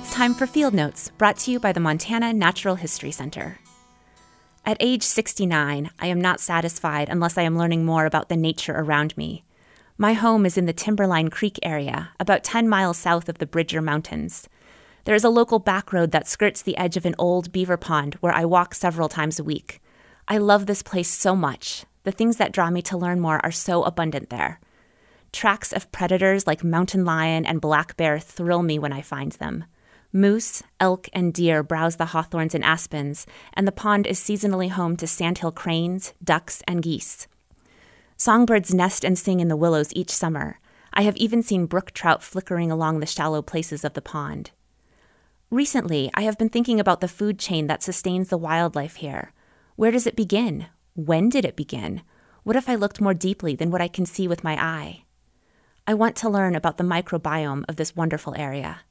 It's time for Field Notes, brought to you by the Montana Natural History Center. At age 69, I am not satisfied unless I am learning more about the nature around me. My home is in the Timberline Creek area, about 10 miles south of the Bridger Mountains. There is a local back road that skirts the edge of an old beaver pond where I walk several times a week. I love this place so much. The things that draw me to learn more are so abundant there. Tracks of predators like mountain lion and black bear thrill me when I find them. Moose, elk, and deer browse the hawthorns and aspens, and the pond is seasonally home to sandhill cranes, ducks, and geese. Songbirds nest and sing in the willows each summer. I have even seen brook trout flickering along the shallow places of the pond. Recently, I have been thinking about the food chain that sustains the wildlife here. Where does it begin? When did it begin? What if I looked more deeply than what I can see with my eye? I want to learn about the microbiome of this wonderful area.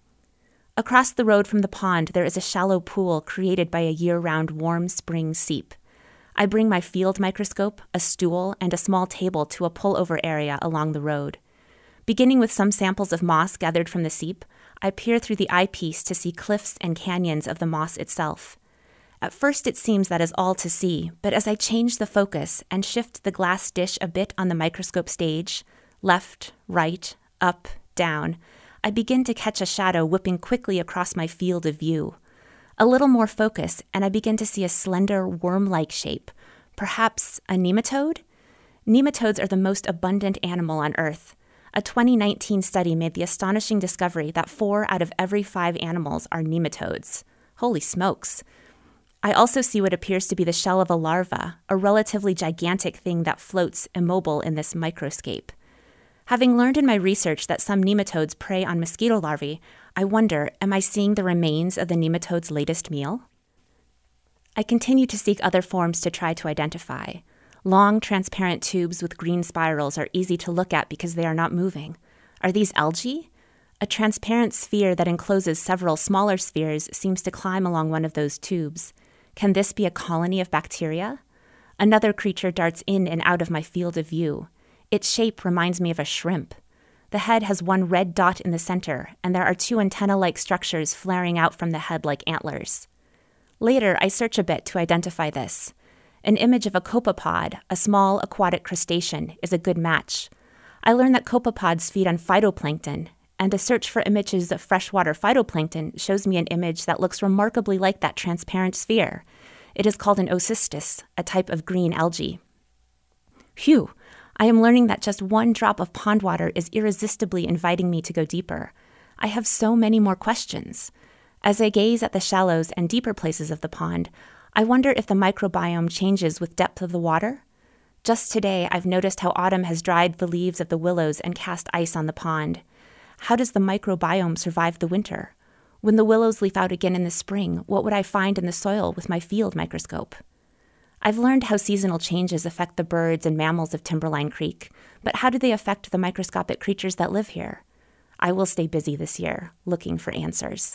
Across the road from the pond, there is a shallow pool created by a year-round warm spring seep. I bring my field microscope, a stool, and a small table to a pull-over area along the road. Beginning with some samples of moss gathered from the seep, I peer through the eyepiece to see cliffs and canyons of the moss itself. At first it seems that is all to see, but as I change the focus and shift the glass dish a bit on the microscope stage, left, right, up, down, I begin to catch a shadow whipping quickly across my field of view. A little more focus, and I begin to see a slender, worm-like shape, perhaps a nematode? Nematodes are the most abundant animal on Earth. A 2019 study made the astonishing discovery that 4 out of every 5 animals are nematodes. Holy smokes! I also see what appears to be the shell of a larva, a relatively gigantic thing that floats immobile in this microscape. Having learned in my research that some nematodes prey on mosquito larvae, I wonder, am I seeing the remains of the nematode's latest meal? I continue to seek other forms to try to identify. Long, transparent tubes with green spirals are easy to look at because they are not moving. Are these algae? A transparent sphere that encloses several smaller spheres seems to climb along one of those tubes. Can this be a colony of bacteria? Another creature darts in and out of my field of view. Its shape reminds me of a shrimp. The head has one red dot in the center, and there are 2 antenna-like structures flaring out from the head like antlers. Later, I search a bit to identify this. An image of a copepod, a small aquatic crustacean, is a good match. I learned that copepods feed on phytoplankton, and a search for images of freshwater phytoplankton shows me an image that looks remarkably like that transparent sphere. It is called an ocystis, a type of green algae. Phew! I am learning that just one drop of pond water is irresistibly inviting me to go deeper. I have so many more questions. As I gaze at the shallows and deeper places of the pond, I wonder if the microbiome changes with depth of the water. Just today, I've noticed how autumn has dried the leaves of the willows and cast ice on the pond. How does the microbiome survive the winter? When the willows leaf out again in the spring, what would I find in the soil with my field microscope? I've learned how seasonal changes affect the birds and mammals of Timberline Creek, but how do they affect the microscopic creatures that live here? I will stay busy this year, looking for answers.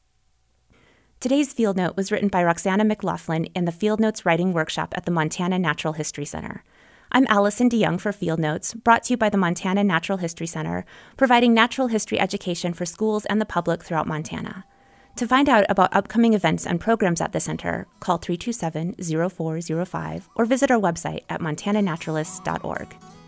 Today's Field Note was written by Roxana McLaughlin in the Field Notes Writing Workshop at the Montana Natural History Center. I'm Allison DeYoung for Field Notes, brought to you by the Montana Natural History Center, providing natural history education for schools and the public throughout Montana. To find out about upcoming events and programs at the center, call 327-0405 or visit our website at montananaturalists.org.